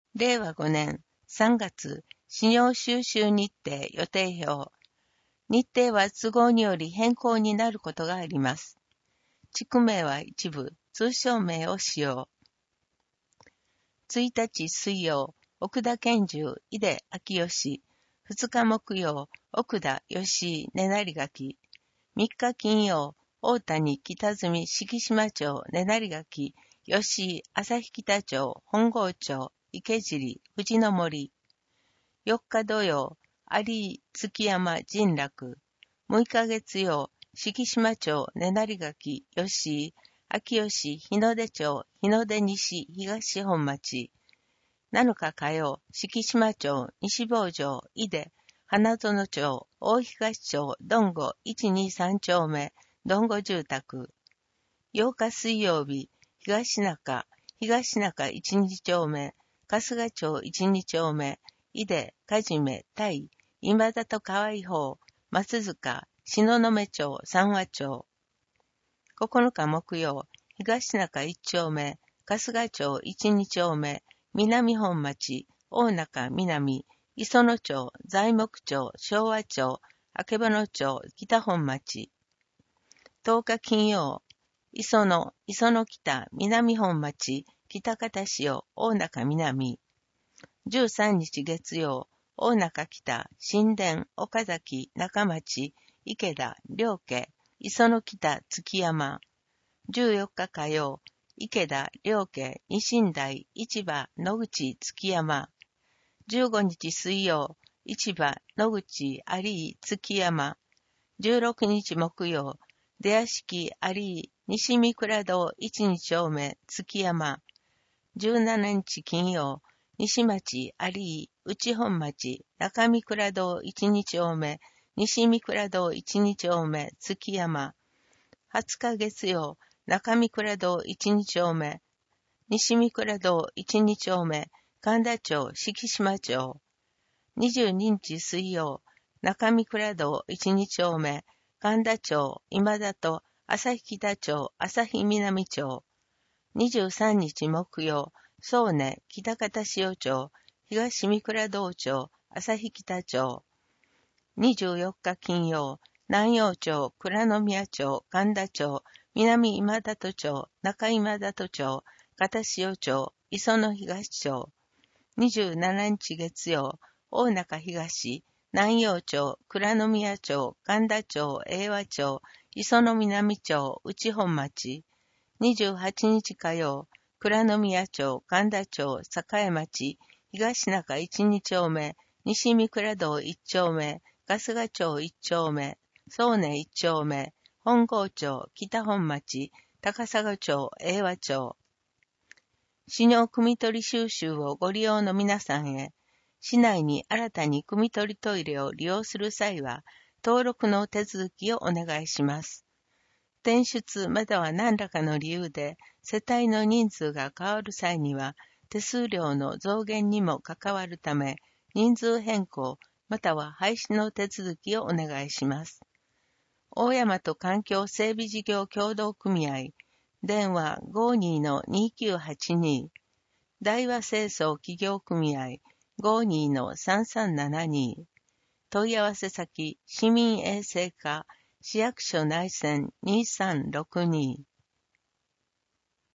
令和5年3月、資料収集日程予定表。日程は都合により変更になることがあります。地区名は一部、通称名を使用。1日水曜、奥田健重、井出昭義。2日木曜、奥田義井、根成垣。3日金曜、大谷北住敷島町根成垣、吉井旭北町本郷町池尻藤の森。4日土曜、有井月山神楽。6日月曜、敷島町根成垣吉井秋吉日の出町日の出西東本町。7日火曜、敷島町西坊城井出花園町大東町どんご123丁目どんご住宅。8日水曜日、東中1、2丁目、春日町1、2丁目、井出、かじめ、大、今里と河合方、松塚、東雲町、三和町。9日木曜、東中1丁目、春日町1、2丁目、南本町、大中南、磯野町、材木町、昭和町、曙町、北本町。10日金曜、磯野北、南本町、北方潮、大中南。13日月曜、大中北、新田、岡崎、中町、池田、両家、磯野北、月山。14日火曜、池田、両家、二新台、市場、野口、月山。15日水曜、市場、野口、有井、月山。16日木曜、出屋敷、有井、西三倉堂1、2丁目、月山。17日金曜、西町、有井、内本町、中三倉堂1、2丁目、西三倉堂1、2丁目、月山。20日月曜、中三倉堂1、2丁目、西三倉堂1、2丁目、神田町、敷島町。22日水曜、中三倉堂1、2丁目、神田町、今里、旭北町、旭南町。23日木曜、総根、北方塩町、東三倉堂町、旭北町。24日金曜、南陽町、倉宮町、神田町、南今里町、中今里町、片塩町、磯野東町。27日月曜、大中東、南陽町、倉宮町、神田町、永和町、磯野南町、内本町。28日火曜、倉宮町、神田町、栄町、東中1、2丁目、西三倉堂1丁目、春日町1丁目、総根1丁目、本郷町、北本町、高砂町、永和町。市尿汲み取り収集をご利用の皆さんへ、市内に新たに汲み取りトイレを利用する際は、登録の手続きをお願いします。転出または何らかの理由で世帯の人数が変わる際には、手数料の増減にも関わるため、人数変更または廃止の手続きをお願いします。大大和環境整備事業協同組合、電話 52-2982、大和清掃企業組合 52-3372、問い合わせ先、市民衛生課、市役所内線2362